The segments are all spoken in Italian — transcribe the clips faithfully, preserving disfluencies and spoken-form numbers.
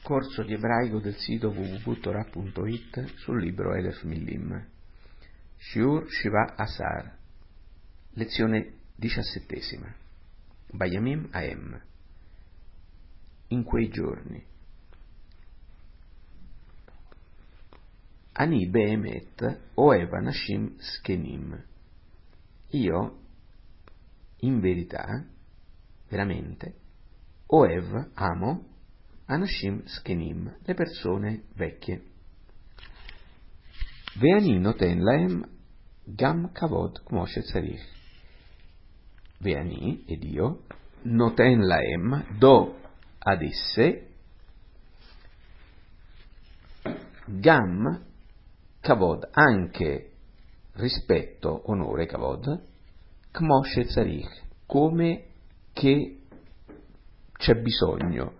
Corso di ebraico del sito w w w punto torah punto i t sul libro Elef Milim. Shiur Shiva Asar. Lezione diciassettesima. Bayamim Aem. In quei giorni. Ani Behemet Oev Anashim Skenim. Io, in verità, veramente, Oev, amo, Anashim Skenim, le persone vecchie. Ve'ani noten lahem gam kavod kmo shetzarich. Ve'ani, ed io, noten lahem, do ad esse, gam kavod, anche rispetto, onore, kavod, kmo shetzarich, come che c'è bisogno.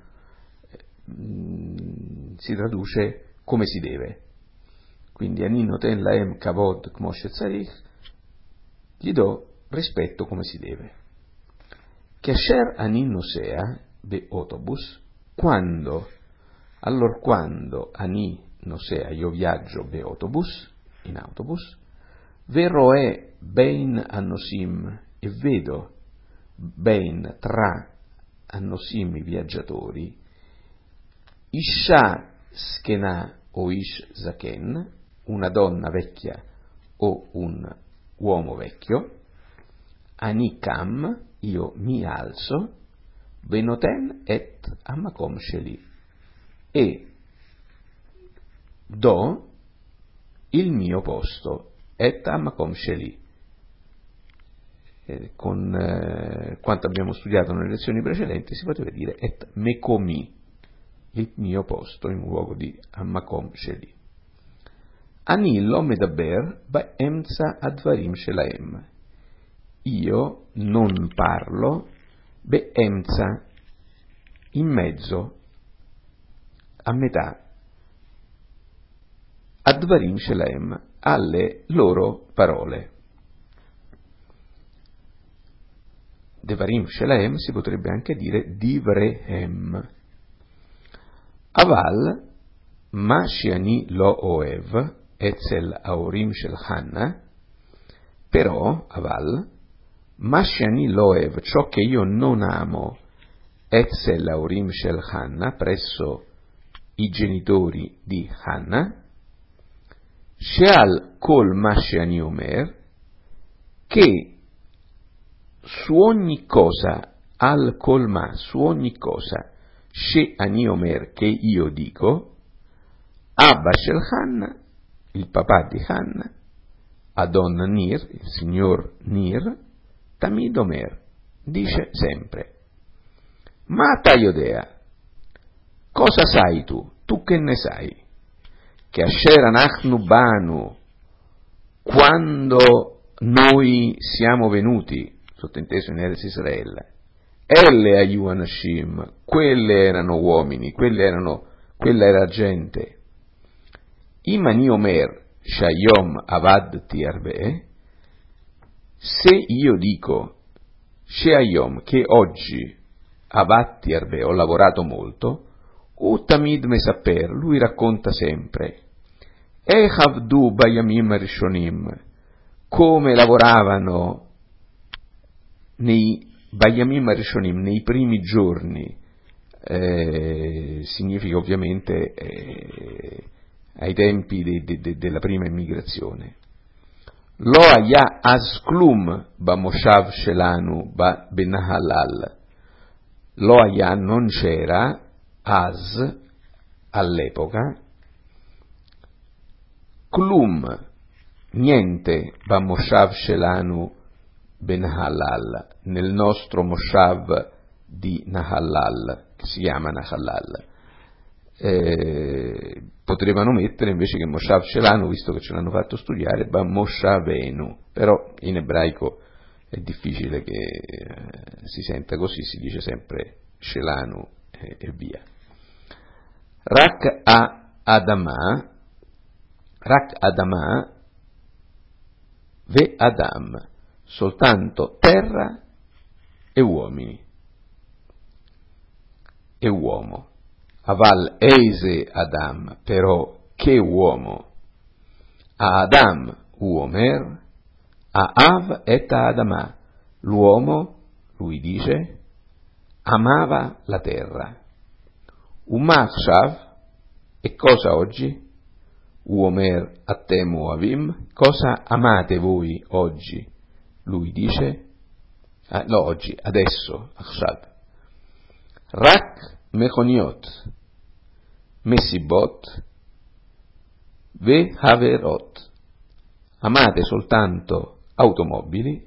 Si traduce come si deve. Quindi ani noten lahem kavod kmo shetzarich, gli do rispetto come si deve. Kasher ani nosea be autobus, quando, allora quando ani nosea, io viaggio be autobus, in autobus, veroe bein annosim, e vedo bein tra annosim, i viaggiatori, Isha skena o ish zaken, una donna vecchia o un uomo vecchio, anikam, io mi alzo, venoten et amakom sheli, e do il mio posto, et amakom sheli. Eh, con eh, quanto abbiamo studiato nelle lezioni precedenti si poteva dire et mekomi, il mio posto in luogo di Amakom Sheli. Ani lo medaber ba'emza advarim shelaem. Io non parlo be'emza, in mezzo, a metà, advarim shelaem, alle loro parole. Devarim shelaem si potrebbe anche dire divrehem. Aval, ma shiani lo oev, etzel aorim shel Hanna, però, aval, ma shiani lo oev, ciò che io non amo, etzel aorim shel Hanna, presso i genitori di Hanna, sheal kol ma shiani omer, che su ogni cosa, al kol ma, su ogni cosa, She ani omer, che io dico, Abba shel Hanna, il papà di Hanna, Adon Nir, il signor Nir, Tamid omer, dice sempre, ma Tayodea, cosa sai tu? Tu che ne sai? Che Asher anachnu banu, quando noi siamo venuti, sottinteso in Eretz Israele, Elle ayu anashim, quelle erano uomini, quelle erano, quella era gente. Imani omer shayom avad tiarbe, se io dico shayom, che oggi avad tiarbe, ho lavorato molto, utamid mesaper, lui racconta sempre, echavdu bayamim rishonim, come lavoravano nei Bayamim Rishonim, nei primi giorni, eh, significa ovviamente eh, ai tempi de, de, de, della prima immigrazione. Lo haya asklum ba moshav shelanu ba benahalal. Lo haya non c'era, as, all'epoca, klum, niente, ba moshav shelanu ben Halal, nel nostro Moshav di Nahallal, che si chiama Nahallal. Eh, potevano mettere invece che Moshav Shelanu, visto che ce l'hanno fatto studiare, ba Moshavenu, però in ebraico è difficile che eh, si senta così, si dice sempre Shelanu e, e via. Rak a Adama, Rak Adama ve Adam, soltanto terra e uomini e uomo. Aval eise Adam, però che uomo? A Adam uomer, a Av et Adama, l'uomo, lui dice, amava la terra. Umachshav, e cosa oggi? Uomer atem oavim, cosa amate voi oggi? Lui dice, ah, no, oggi, adesso, achshav. Rak mechoniot, mesibot, ve haverot. Amate soltanto automobili,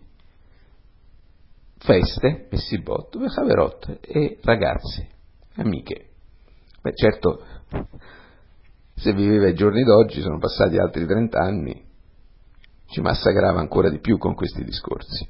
feste, mesibot, ve haverot, e ragazzi, amiche. Beh, certo, se viveva ai giorni d'oggi, sono passati altri trent'anni, ci massacrava ancora di più con questi discorsi.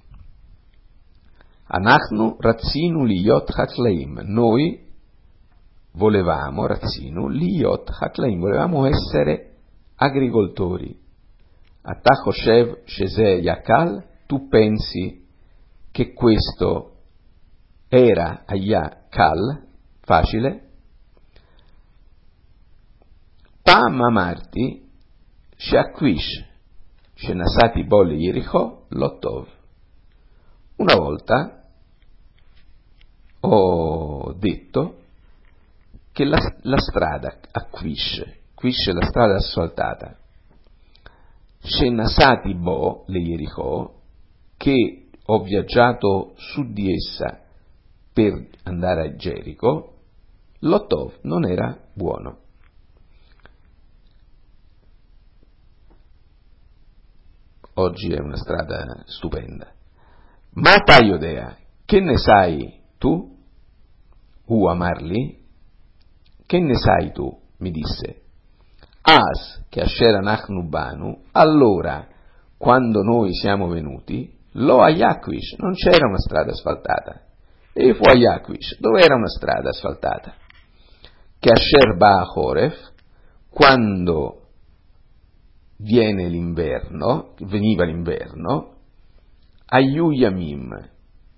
Anachnu razzinu liyot hakleim, noi volevamo, razzinu liyot hakleim, volevamo essere agricoltori. Atachoshev sheze yakal, tu pensi che questo era ayah kal, facile? Pam amarti, sheakvish, shenasati bol Yericho, lotov. Una volta ho detto che la, la strada a Quish, Quish è la strada asfaltata, shenasati bo le Yericho, che ho viaggiato su di essa per andare a Gerico, lotov non era buono. Oggi è una strada stupenda. Ma Taiodea, che ne sai tu? U amarli? Che ne sai tu? Mi disse. As, che asher anachnu banu, allora, quando noi siamo venuti, lo a Yakvish, non c'era una strada asfaltata. E fu a Yakvish, dove era una strada asfaltata? Che asher ba Horef, quando viene l'inverno, veniva l'inverno, a Yuyamim,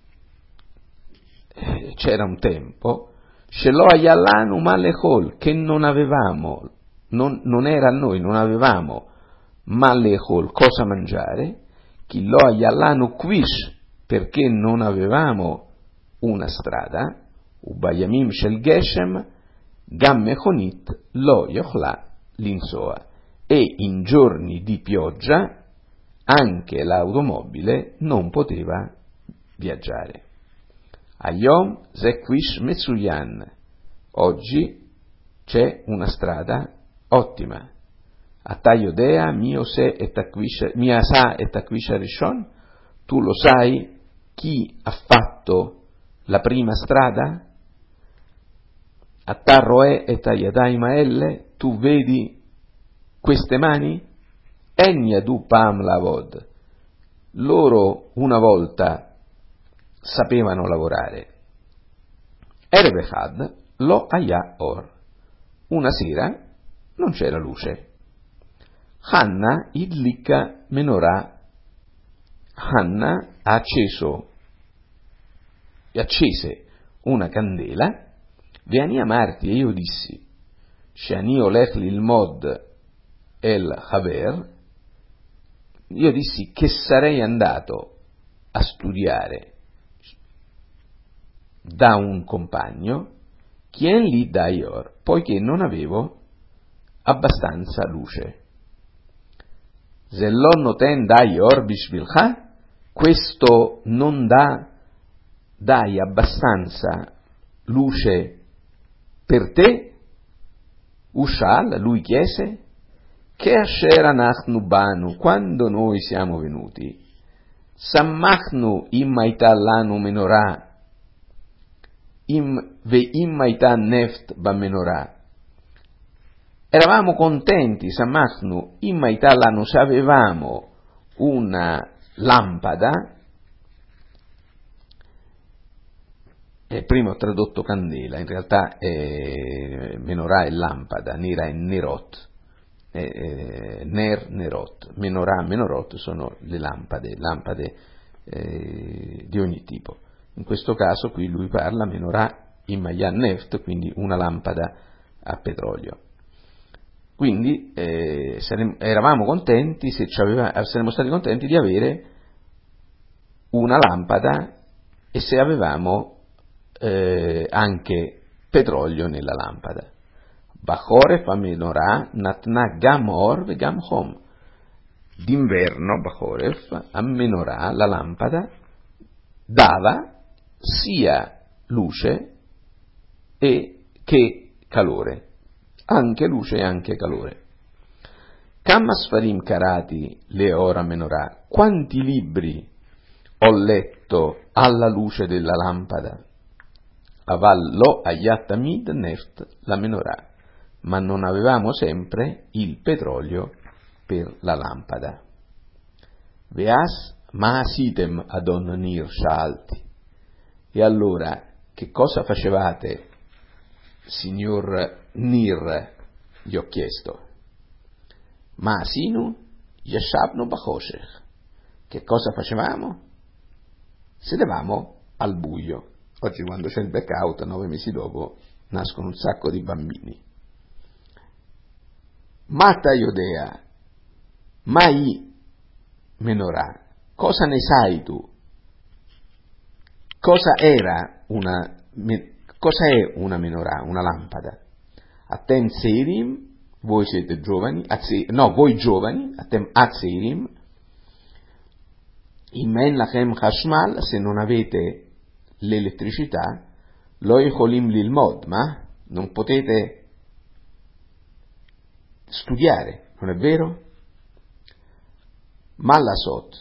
c'era un tempo, Shelo Ayalanu Malechol, che non avevamo, non, non era a noi, non avevamo Malechol, cosa mangiare, Chilo Ayalanu Kvish, perché non avevamo una strada, Ubayamim Shel Geshem, Gam Mechonit, Lo Yochla Linsoa, e in giorni di pioggia anche l'automobile non poteva viaggiare. Ayom Zekvish Metsuyan, oggi c'è una strada ottima. Atayodea Miose et Akvish, Miasa et Akvish Rishon, tu lo sai chi ha fatto la prima strada? Attarroe et Ayadai Maelle, tu vedi queste mani? Enniyadu Pam Lavod, loro una volta sapevano lavorare. Erebechad lo aya or, una sera non c'era luce. Hanna idlika menorah, Hanna ha acceso, accese una candela, Veani amarti, e io dissi, Shani olech lilmod el haver, io dissi che sarei andato a studiare da un compagno, chien li daior, poiché non avevo abbastanza luce. Zellon noten daior bishvilcha, questo non dà, dai abbastanza luce per te? Ushal, lui chiese, che asher anachnu banu, quando noi siamo venuti, sammachnu immaita lanu menorah, im ve immaita neft ba menorah, eravamo contenti, sammachnu immaita lanu, se avevamo una lampada, e prima ho tradotto candela, in realtà è, menorah è lampada, nera è nerot, Eh, ner, nerot, menorah, menorot sono le lampade, lampade eh, di ogni tipo. In questo caso qui lui parla menorah immayan neft, quindi una lampada a petrolio. Quindi eh, saremmo, eravamo contenti, se ci aveva, saremmo stati contenti di avere una lampada e se avevamo eh, anche petrolio nella lampada. Bachoref amenorah natna gam or ve gam hom. D'inverno Bachoref amenorah, la lampada, dava sia luce e che calore, anche luce e anche calore. Kam asfarim karati leora menorah, quanti libri ho letto alla luce della lampada. Aval lo ayat mid neft la menorah, ma non avevamo sempre il petrolio per la lampada. Veas maasitem adon nir shalti. E allora che cosa facevate, signor Nir? Gli ho chiesto. Maasinu yashabnu bachoshech. Che cosa facevamo? Sedevamo al buio. Oggi quando c'è il blackout, nove mesi dopo, nascono un sacco di bambini. Mata Iodea, mai menorah, cosa ne sai tu? Cosa era una, cosa è una menorah, una lampada? Atem Seirim, voi siete giovani, no, voi giovani, Atem Atzeirim, Imen Lachem Hashmal, se non avete l'elettricità, Lo Yecholim Lilmod, ma non potete studiare, non è vero? Malasot,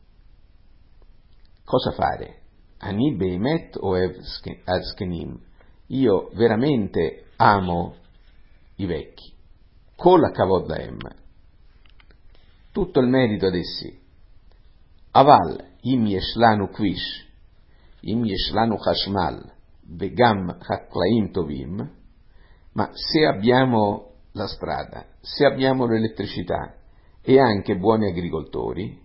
cosa fare? Ani Beimet Oev Azkenim, io veramente amo i vecchi, Kol Hakavod Lahem, tutto il merito ad essi. Aval im Yeshlanu Kvish, im Yeshlanu Hashmal, Vegam Haklaim Tovim, ma se abbiamo la strada, se abbiamo l'elettricità e anche buoni agricoltori,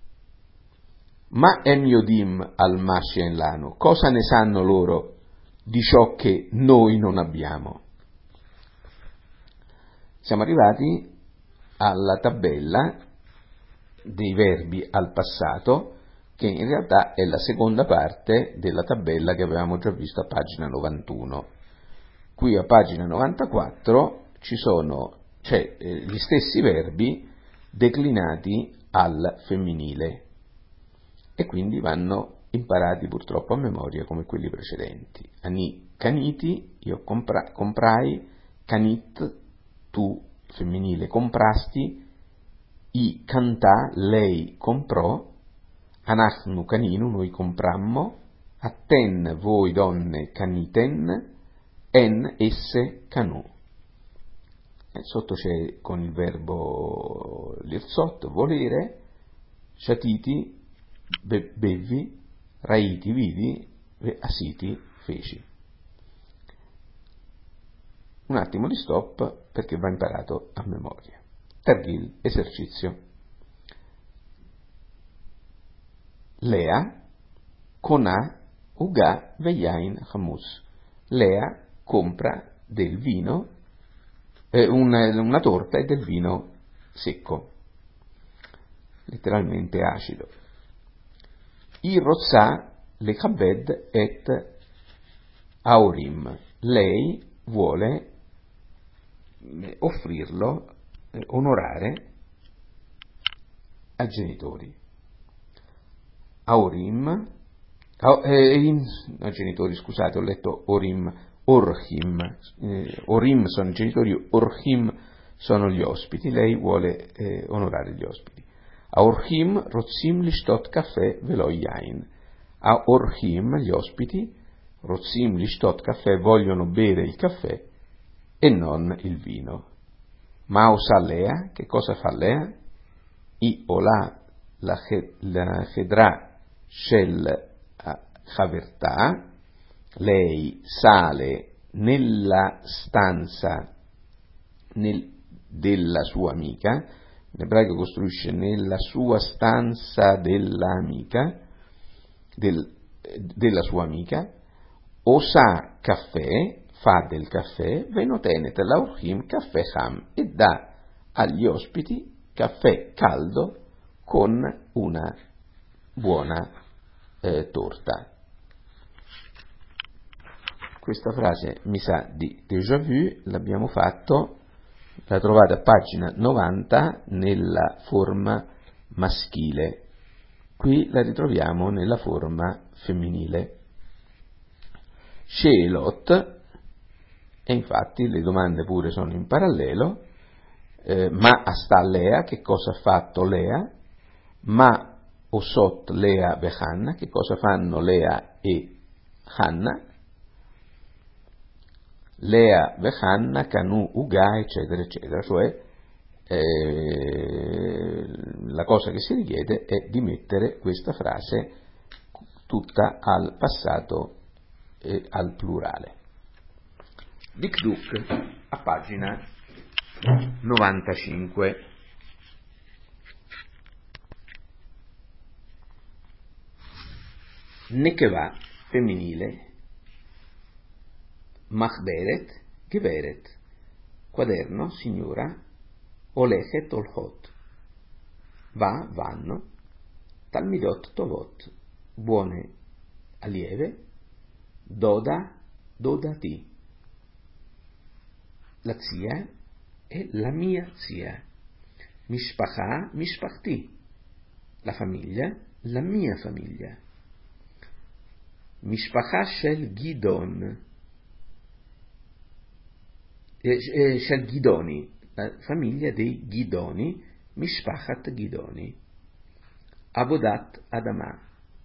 ma em yodim al Mashien Lanu, cosa ne sanno loro di ciò che noi non abbiamo? Siamo arrivati alla tabella dei verbi al passato, che in realtà è la seconda parte della tabella che avevamo già visto a pagina novantuno. Qui a pagina novantaquattro ci sono, cioè, eh, gli stessi verbi declinati al femminile e quindi vanno imparati purtroppo a memoria come quelli precedenti. Ani caniti, io compra, comprai, canit, tu femminile comprasti, i cantà, lei comprò, anachnu caninu, noi comprammo, atten, voi donne, caniten, en, esse, canu. E sotto c'è con il verbo lirzot, volere, shatiti, be- bevi, raiti, vidi, asiti, feci. Un attimo di stop perché va imparato a memoria. Targhil, esercizio. Lea, Kona, Uga, Veyain, Hamus. Lea compra del vino, eh, una, una torta e del vino secco, letteralmente acido. I rozza le chabed et aurim. Lei vuole offrirlo, eh, onorare ai genitori. Aurim, eh, in, no, genitori, scusate, ho letto Orim, Orhim, eh, Orim sono i genitori, Orhim sono gli ospiti, lei vuole eh, onorare gli ospiti. A Orhim, Rotzim lishtot caffè velo yain. A Orhim, gli ospiti, Rotzim lishtot caffè, vogliono bere il caffè e non il vino. Mausa Lea, che cosa fa Lea? I ola la chedra shel chavertà, lei sale nella stanza nel, della sua amica, in ebraico costruisce nella sua stanza dell'amica, del, della sua amica, osa caffè, fa del caffè, venotenet l'aurchim caffè ham, e dà agli ospiti caffè caldo con una buona eh, torta. Questa frase mi sa di déjà vu, l'abbiamo fatto, la trovate a pagina novanta nella forma maschile, qui la ritroviamo nella forma femminile. Sheelot, e infatti le domande pure sono in parallelo, eh, ma sta Lea, che cosa ha fatto Lea? Ma osot Lea ve Hanna, che cosa fanno Lea e Hanna? Lea ve Hanna, Canu Uga, eccetera, eccetera, cioè eh, la cosa che si richiede è di mettere questa frase tutta al passato e al plurale. Dikduk a pagina novantacinque. Nekeva femminile, Machberet, Geveret, quaderno, signora, Olechet, Olchot, va, vanno, Talmidot, Tovot, buone allieve, Doda, Dodati, la zia è la mia zia, Mishpacha, Mishpachti, la famiglia, la mia famiglia, Mishpacha shel Gidon, eh, shel Gidoni, la famiglia dei Gidoni, Mishpachat Gidoni, Avodat Adama,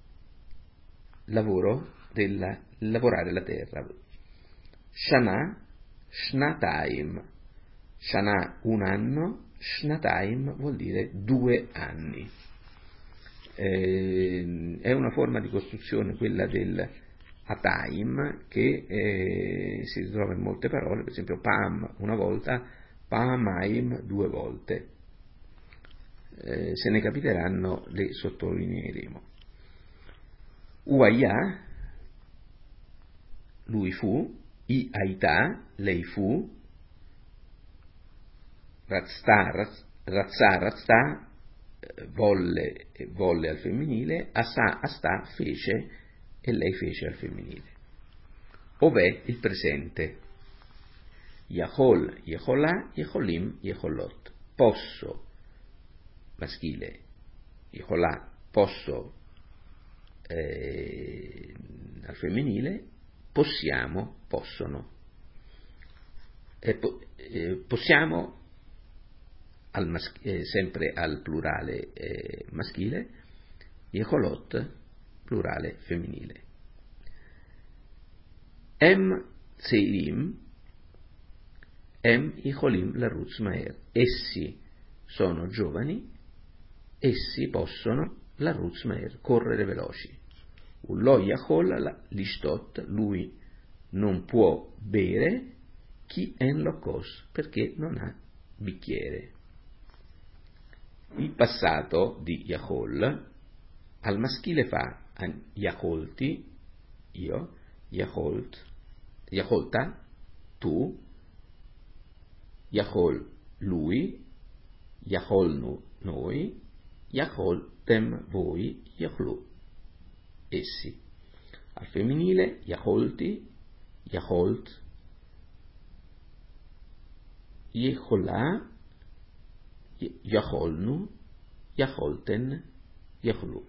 lavoro della, lavorare la terra, Shana, Shnataim, Shana un anno, Shnataim vuol dire due anni. Eh, è una forma di costruzione quella del Ataim che eh, si ritrova in molte parole, per esempio Pam una volta, Pamaim due volte. Eh, se ne capiteranno le sottolineeremo. Uaya, lui fu, I aità, lei fu, Razzta, Razzà, Razzà, volle, volle al femminile, Asa, Asta, fece, e lei fece al femminile. Ov'è il presente? Yahol, Yeholà, Yeholim, Yeholot. Posso, maschile, Yeholà, posso eh, al femminile, possiamo, possono. Eh, po- eh, possiamo al mas- eh, sempre al plurale eh, maschile, Yeholot, plurale femminile. Em Seirim, Em Yeholim Larutz Maer. Essi sono giovani, essi possono Larutz Maer, correre veloci. Ullo Yahol Lishtot, lui non può bere, chi en lokos, perché non ha bicchiere. Il passato di Yahol al maschile fa Yaholti, io, Yaholt, Yaholta, tu, Yahol, lui, Yaholnu, noi, Yaholtem, voi, Yahlu, essi. Al femminile, Yaholti, Yaholt, Yeholà, Yaholnu, Yaholten, Yahlu.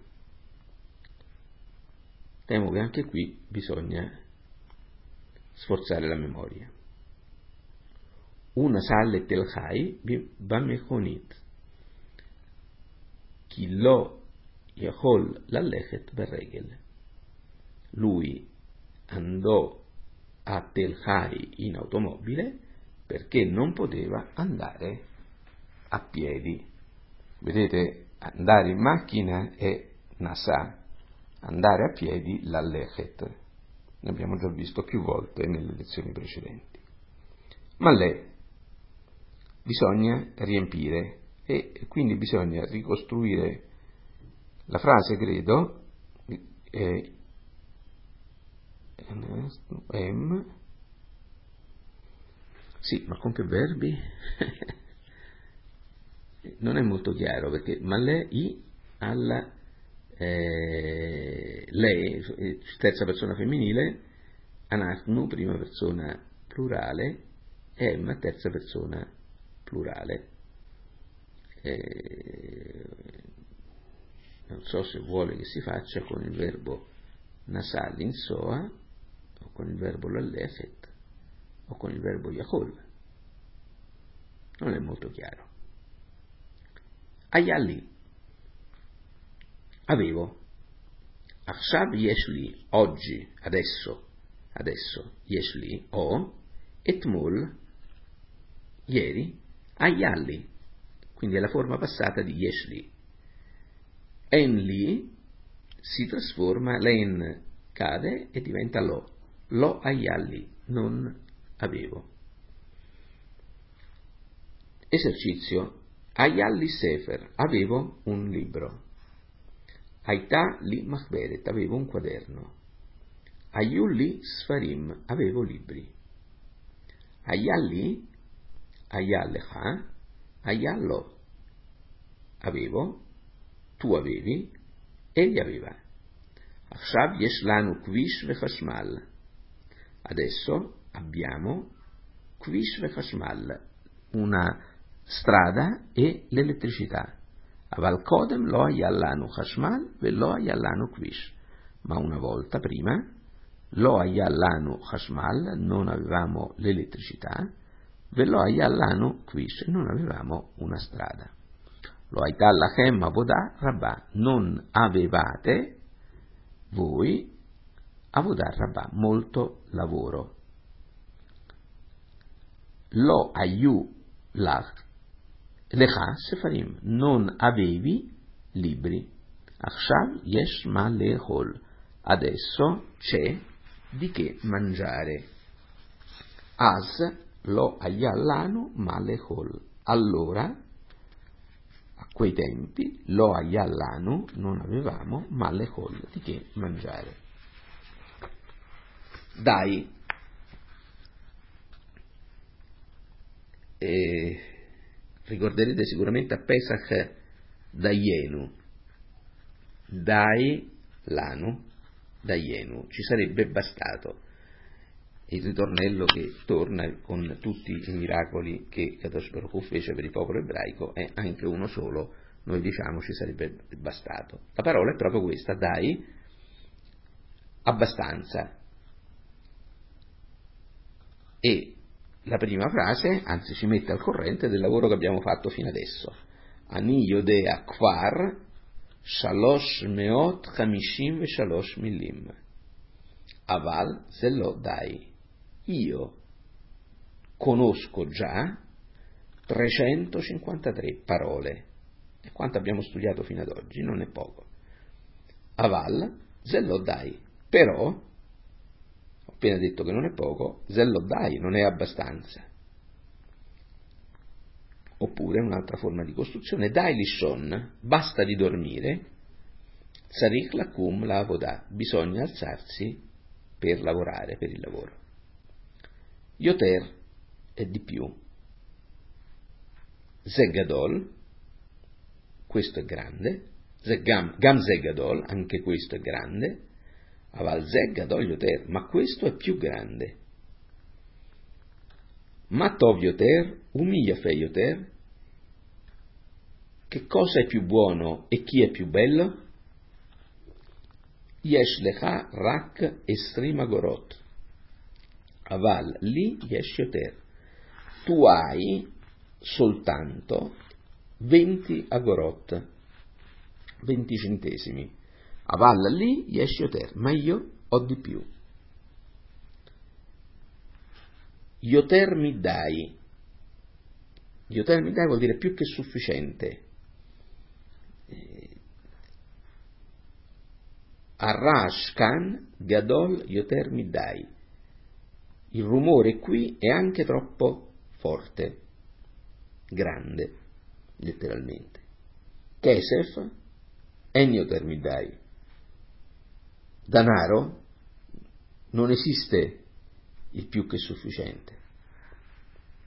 Temo che anche qui bisogna sforzare la memoria. Una salle telchai bamechonit, chi lo Yahol lallechet berregel. Lui andò a Telchai in automobile perché non poteva andare a piedi. Vedete, andare in macchina è Nasa, andare a piedi l'allechet. Ne abbiamo già visto più volte nelle lezioni precedenti. Ma lei bisogna riempire e quindi bisogna ricostruire la frase, credo, eh, em, Sì, ma con che verbi? Non è molto chiaro, perché ma lei alla eh, lei, terza persona femminile, anachnu, prima persona plurale, em, terza persona plurale. Eh, non so se vuole che si faccia con il verbo nasal in soa, o con il verbo lallefet, o con il verbo yachol. Non è molto chiaro. Ayali, avevo. Achshav yeshli, oggi, adesso, adesso, yeshli, ho, etmul, ieri, ayali, quindi è la forma passata di yeshli. Enli si trasforma, l'en cade e diventa lo, lo ayali, non avevo. Esercizio, ayali sefer, avevo un libro. Aità li machberet, avevo un quaderno. Ayulli sfarim, avevo libri. Ayalli, ayallecha, ayallo, avevo, tu avevi, egli aveva. Achshav yesh lanu kvish vechashmal. Adesso abbiamo kvish vechashmal, una strada e l'elettricità. Aval kodem lo ayallanu chashmal ve lo ayallanu kvish. Ma una volta prima lo ayallanu chashmal, non avevamo l'elettricità, ve lo ayallanu kvish, non avevamo una strada. Lo aità lachem avodah rabbah, non avevate voi avodah rabbah, molto lavoro. Lo ayu lach lecha sefarim, non avevi libri. Achshav yesh ma lechol, adesso c'è di che mangiare. As lo ayallanu ma lechol, allora a quei tempi lo ayallanu, non avevamo ma lechol, di che mangiare. Dai, e ricorderete sicuramente a Pesach Dayenu, Dai Lanu, Dayenu, ci sarebbe bastato. Il ritornello che torna con tutti i miracoli che Kadosh Baruch Hu fece per il popolo ebraico, è anche uno solo, noi diciamo ci sarebbe bastato. La parola è proprio questa, dai, abbastanza. E la prima frase, anzi, ci mette al corrente del lavoro che abbiamo fatto fino adesso. Ani yodea kvar shalosh meot chamishim ve shalosh milim. Aval zello dai. Io conosco già trecentocinquantatré parole. E quanto abbiamo studiato fino ad oggi? Non è poco. Aval zello dai. Però ho appena detto che non è poco, zello dai, non è abbastanza. Oppure un'altra forma di costruzione, dai lishon, basta di dormire, sarich lakum la avodah, bisogna alzarsi per lavorare, per il lavoro. Yoter è di più. Zegadol, questo è grande. Gam, gam zegadol, anche questo è grande. Aval zegadol yoter, ma questo è più grande. Matov yoter, umiyafe yoter. Che cosa è più buono e chi è più bello? Yesh lecha rak esrim agorot. Aval li yesh yoter. Tu hai soltanto venti agorot, venti centesimi. Aval li yesh yoter, ma io ho di più. Yoter mi dai. Yoter mi dai vuol dire più che sufficiente. Arrash kan gadol yoter mi dai. Il rumore qui è anche troppo forte, grande, letteralmente. Kesef en yoter mi dai. Danaro non esiste il più che sufficiente.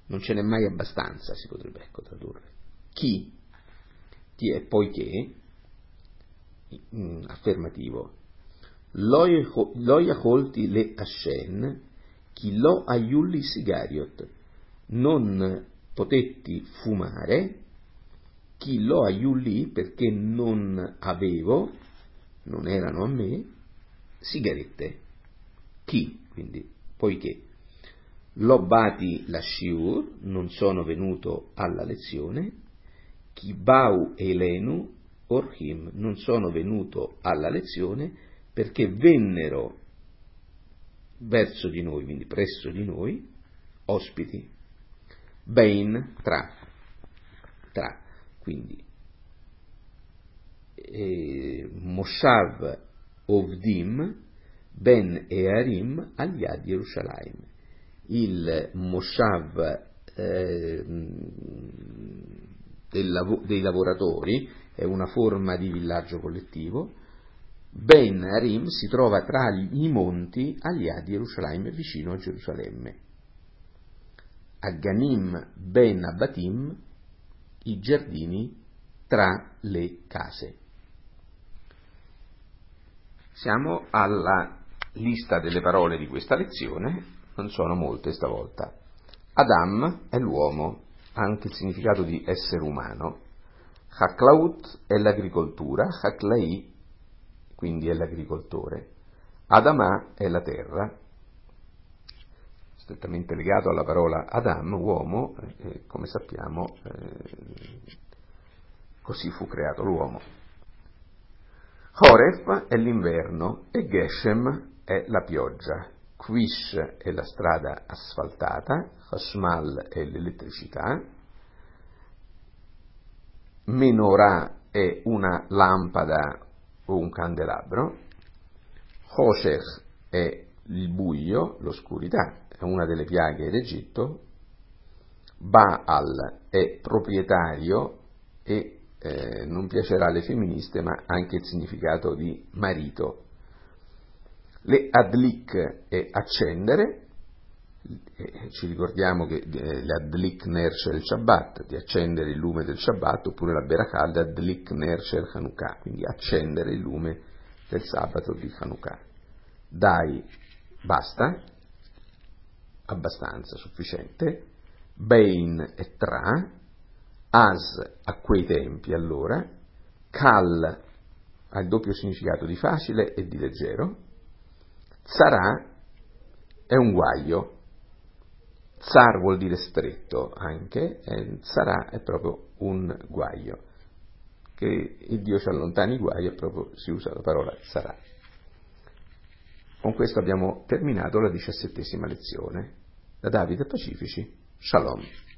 non ce n'è mai abbastanza, si potrebbe ecco tradurre. Chi, ti è poiché, mh, affermativo, lo yacolti le ascen, chi lo aiulli sigariot, non potetti fumare, chi lo aiulli perché non avevo, non erano a me, sigarette. Chi, quindi, poiché, lo bati la shiur, non sono venuto alla lezione, chi bau elenu, orhim, non sono venuto alla lezione, perché vennero verso di noi, quindi presso di noi, ospiti, bein, tra, tra, quindi eh, Moshav Ovdim, Ben Earim, Aliad Yerushalayim, il Moshav eh, del lav- dei lavoratori è una forma di villaggio collettivo. Ben Arim si trova tra i monti Aliad Yerushalayim, vicino a Gerusalemme. Agganim Ben Abatim, i giardini tra le case. Siamo alla lista delle parole di questa lezione, non sono molte stavolta. Adam è l'uomo, ha anche il significato di essere umano. Haklaut è l'agricoltura, Haklai quindi è l'agricoltore. Adamà è la terra, strettamente legato alla parola Adam, uomo, e come sappiamo eh, così fu creato l'uomo. Horef è l'inverno e Geshem è la pioggia. Kvish è la strada asfaltata, Hashmal è l'elettricità, Menorah è una lampada o un candelabro, Hoshech è il buio, l'oscurità, è una delle piaghe d'Egitto, Baal è proprietario e eh, non piacerà alle femministe, ma anche il significato di marito. Le adlik è accendere, eh, ci ricordiamo che eh, l'adlik ner shel Shabbat, di accendere il lume del Shabbat, oppure la berakah adlik ner shel Hanukkah, quindi accendere il lume del sabato di Hanukkah. Dai, basta, abbastanza, sufficiente. Bein è tra, as a quei tempi allora, kal ha il doppio significato di facile e di leggero, sarà è un guaio, zar vuol dire stretto anche, e sarà è proprio un guaio, che il Dio ci allontani i guai e proprio si usa la parola sarà. Con questo abbiamo terminato la diciassettesima lezione. Da Davide Pacifici, Shalom.